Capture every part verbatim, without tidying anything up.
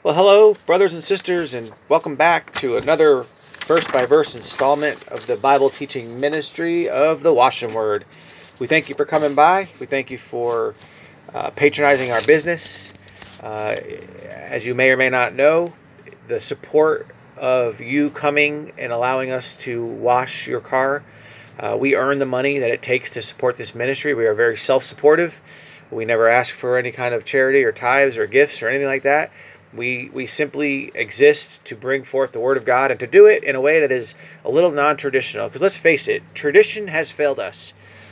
Well, hello, brothers and sisters, and welcome back to another verse-by-verse installment of the Bible teaching ministry of the Washington Word. We thank you for coming by. We thank you for uh, patronizing our business. Uh, as you may or may not know, the support of you coming and allowing us to wash your car, uh, we earn the money that it takes to support this ministry. We are very self-supportive. We never ask for any kind of charity or tithes or gifts or anything like that. We we simply exist to bring forth the Word of God and to do it in a way that is a little non-traditional. Because let's face it, tradition has failed us.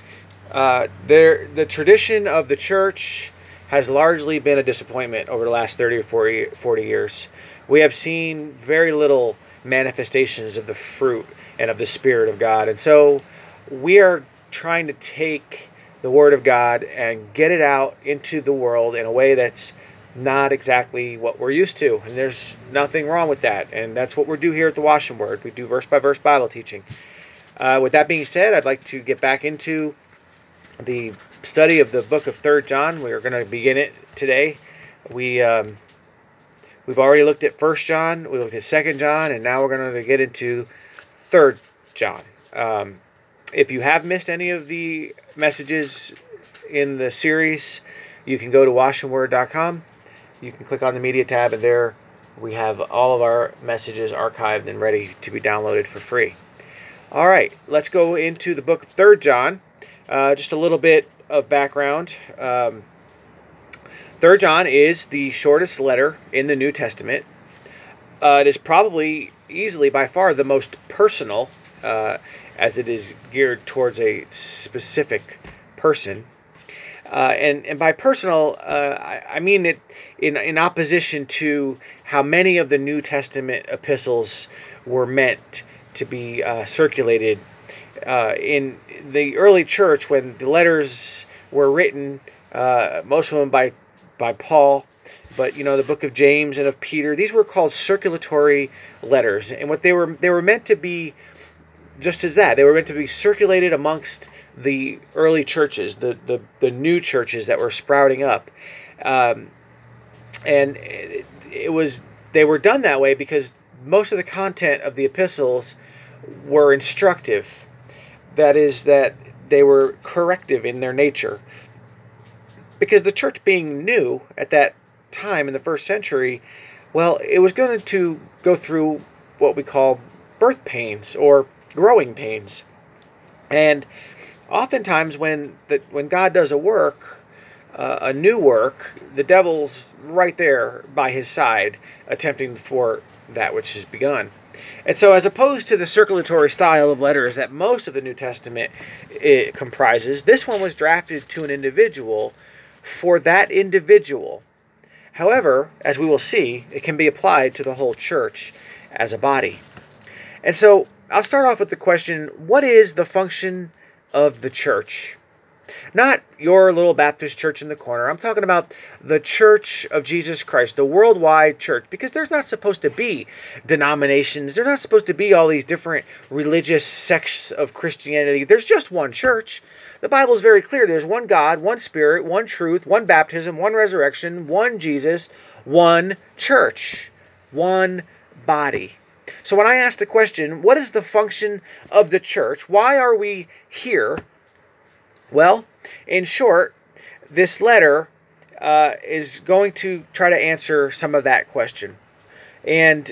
Uh, there, the tradition of the church has largely been a disappointment over the last thirty or forty, forty years. We have seen very little manifestations of the fruit and of the Spirit of God. And so we are trying to take the Word of God and get it out into the world in a way that's not exactly what we're used to, and there's nothing wrong with that, and that's what we do here at the Washington Word. We do verse-by-verse Bible teaching. Uh, with that being said, I'd like to get back into the study of the book of Third John. We're going to begin it today. We, um, we've already looked at First John, we looked at Second John, and now we're going to get into Third John. Um, if you have missed any of the messages in the series, you can go to washington word dot com. You can click on the media tab, and there we have all of our messages archived and ready to be downloaded for free. All right, let's go into the book of Third John. Uh, just a little bit of background. Um, Third John is the shortest letter in the New Testament. Uh, it is probably easily by far the most personal, uh, as it is geared towards a specific person. Uh, and, and by personal, uh, I, I mean it in, in opposition to how many of the New Testament epistles were meant to be uh, circulated. Uh, in the early church, when the letters were written, uh, most of them by, by Paul, but you know, the book of James and of Peter, these were called circulatory letters. And what they were, they were meant to be just as that. They were meant to be circulated amongst the early churches, the, the, the new churches that were sprouting up. Um, and it, it was they were done that way because most of the content of the epistles were instructive. That is, that they were corrective in their nature. Because the church being new at that time in the first century, well, it was going to go through what we call birth pains or growing pains. And oftentimes when the, when God does a work, uh, a new work, the devil's right there by his side, attempting to thwart that which has begun. And so as opposed to the circulatory style of letters that most of the New Testament it comprises, this one was drafted to an individual for that individual. However, as we will see, it can be applied to the whole church as a body. And so I'll start off with the question, what is the function of the church? Not your little Baptist church in the corner. I'm talking about the Church of Jesus Christ, the worldwide church, because there's not supposed to be denominations. There's not supposed to be all these different religious sects of Christianity. There's just one church. The Bible is very clear. There's one God, one Spirit, one truth, one baptism, one resurrection, one Jesus, one church, one body. So when I ask the question, what is the function of the church? Why are we here? Well, in short, this letter uh, is going to try to answer some of that question. And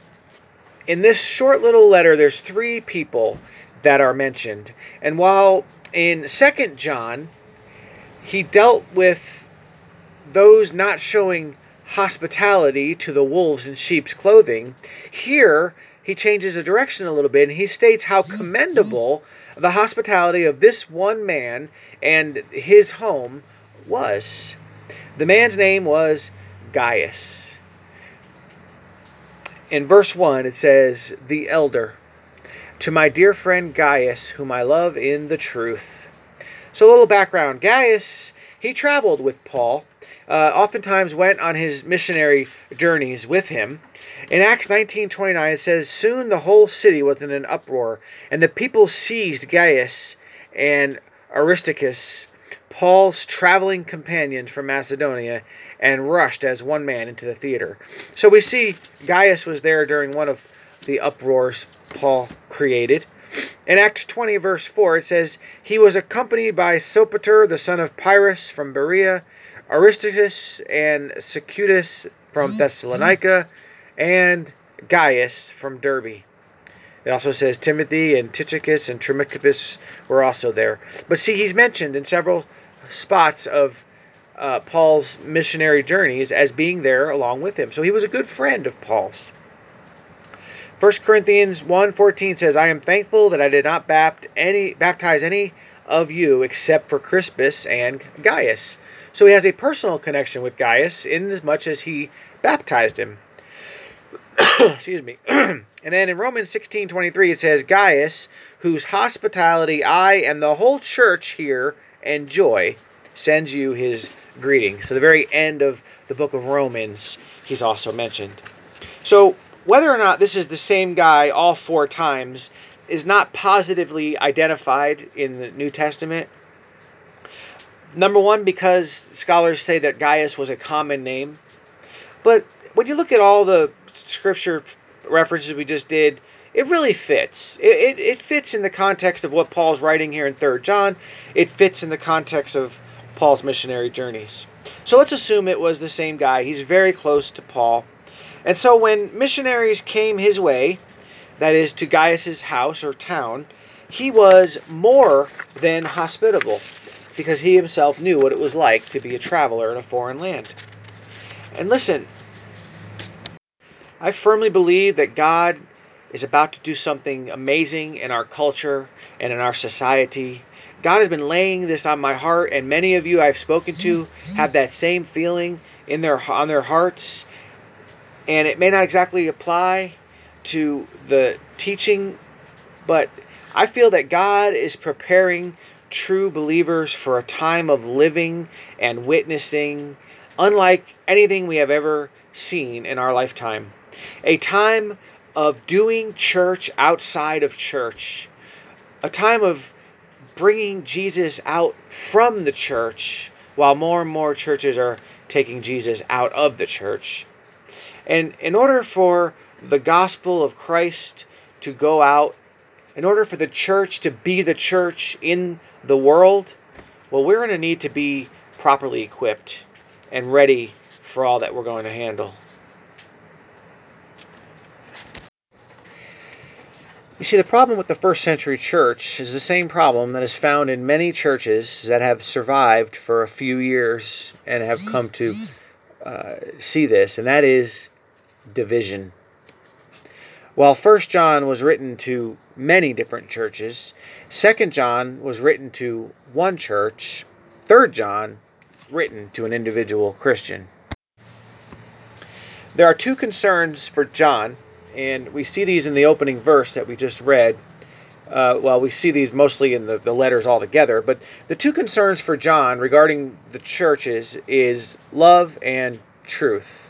in this short little letter, there's three people that are mentioned. And while in Second John, he dealt with those not showing hospitality to the wolves in sheep's clothing, here he changes the direction a little bit, and he states how commendable the hospitality of this one man and his home was. The man's name was Gaius. In verse one, it says, "The elder, to my dear friend Gaius, whom I love in the truth." So a little background. Gaius, he traveled with Paul, uh, oftentimes went on his missionary journeys with him. In Acts nineteen twenty-nine, it says, "Soon the whole city was in an uproar, and the people seized Gaius and Aristarchus, Paul's traveling companions from Macedonia and rushed as one man into the theater. So we see Gaius was there during one of the uproars Paul created. In Acts twenty, verse four, it says, "He was accompanied by Sopater, the son of Pyrrhus from Berea, Aristarchus and Secundus from Thessalonica, and Gaius from Derbe." It also says Timothy and Tychicus and Trimachus were also there. But see, he's mentioned in several spots of uh, Paul's missionary journeys as being there along with him. So he was a good friend of Paul's. First Corinthians one fourteen says, "I am thankful that I did not bapt any, baptize any of you except for Crispus and Gaius." So he has a personal connection with Gaius in as much as he baptized him. Excuse me. And then in Romans sixteen twenty-three it says, "Gaius, whose hospitality I and the whole church here enjoy, sends you his greetings." So the very end of the book of Romans, he's also mentioned. So whether or not this is the same guy all four times is not positively identified in the New Testament. Number one, because scholars say that Gaius was a common name. But when you look at all the scripture references we just did, it really fits. It, it, it fits in the context of what Paul's writing here in Third John. It fits in the context of Paul's missionary journeys. So let's assume it was the same guy. He's very close to Paul. And so when missionaries came his way, that is to Gaius's house or town, he was more than hospitable, because he himself knew what it was like to be a traveler in a foreign land. And listen, I firmly believe that God is about to do something amazing in our culture and in our society. God has been laying this on my heart, and many of you I've spoken to have that same feeling in their on their hearts. And it may not exactly apply to the teaching, but I feel that God is preparing true believers for a time of living and witnessing unlike anything we have ever seen in our lifetime. A time of doing church outside of church. A time of bringing Jesus out from the church while more and more churches are taking Jesus out of the church. And in order for the gospel of Christ to go out, in order for the church to be the church in the world, well, we're going to need to be properly equipped and ready for all that we're going to handle. You see, the problem with the first century church is the same problem that is found in many churches that have survived for a few years and have come to uh, see this, and that is division. While First John was written to many different churches, Second John was written to one church, Third John written to an individual Christian. There are two concerns for John, and we see these in the opening verse that we just read. Uh, well, we see these mostly in the, the letters altogether, but the two concerns for John regarding the churches is love and truth.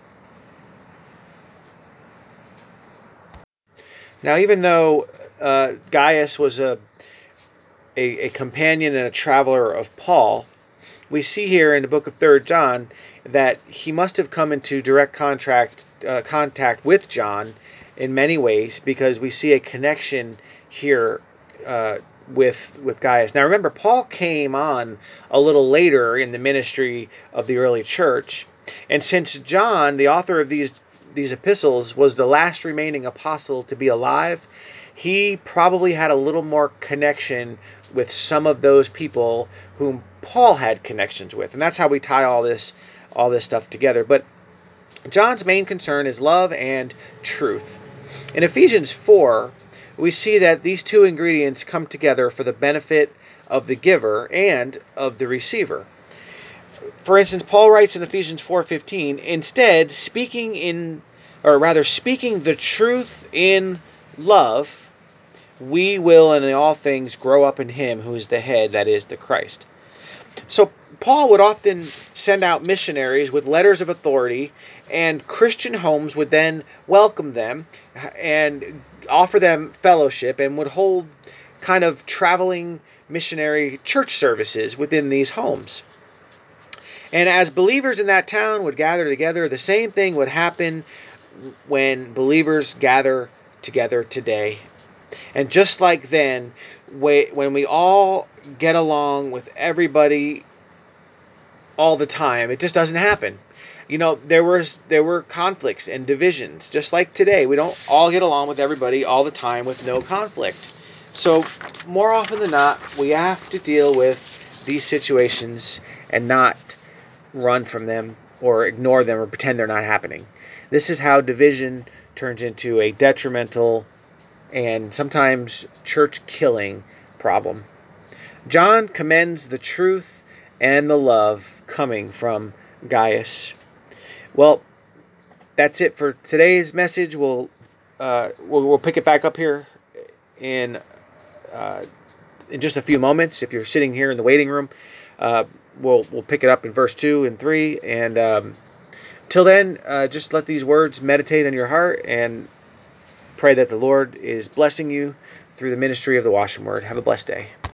Now, even though uh, Gaius was a, a a companion and a traveler of Paul, we see here in the book of Third John that he must have come into direct contact uh, contact with John in many ways, because we see a connection here uh, with with Gaius. Now, remember, Paul came on a little later in the ministry of the early church, and since John, the author of these these epistles, was the last remaining apostle to be alive, he probably had a little more connection with some of those people whom Paul had connections with. And that's how we tie all this all this stuff together. But John's main concern is love and truth. In Ephesians four, we see that these two ingredients come together for the benefit of the giver and of the receiver. For instance, Paul writes in Ephesians four fifteen, "Instead, speaking in, or rather speaking the truth in love, we will in all things grow up in him who is the head, that is, the Christ." So Paul would often send out missionaries with letters of authority, and Christian homes would then welcome them and offer them fellowship, and would hold kind of traveling missionary church services within these homes. And as believers in that town would gather together, the same thing would happen when believers gather together today. And just like then, when we all get along with everybody all the time, it just doesn't happen. You know, there was there were conflicts and divisions. Just like today, we don't all get along with everybody all the time with no conflict. So more often than not, we have to deal with these situations and not run from them or ignore them or pretend they're not happening. This is how division turns into a detrimental and sometimes church-killing problem. John commends the truth and the love coming from Gaius. Well, that's it for today's message. We'll uh, we'll, we'll pick it back up here in uh, in just a few moments. If you're sitting here in the waiting room, uh, we'll we'll pick it up in verse two and three. And um, till then, uh, just let these words meditate in your heart and pray that the Lord is blessing you through the ministry of the Washington Word. Have a blessed day.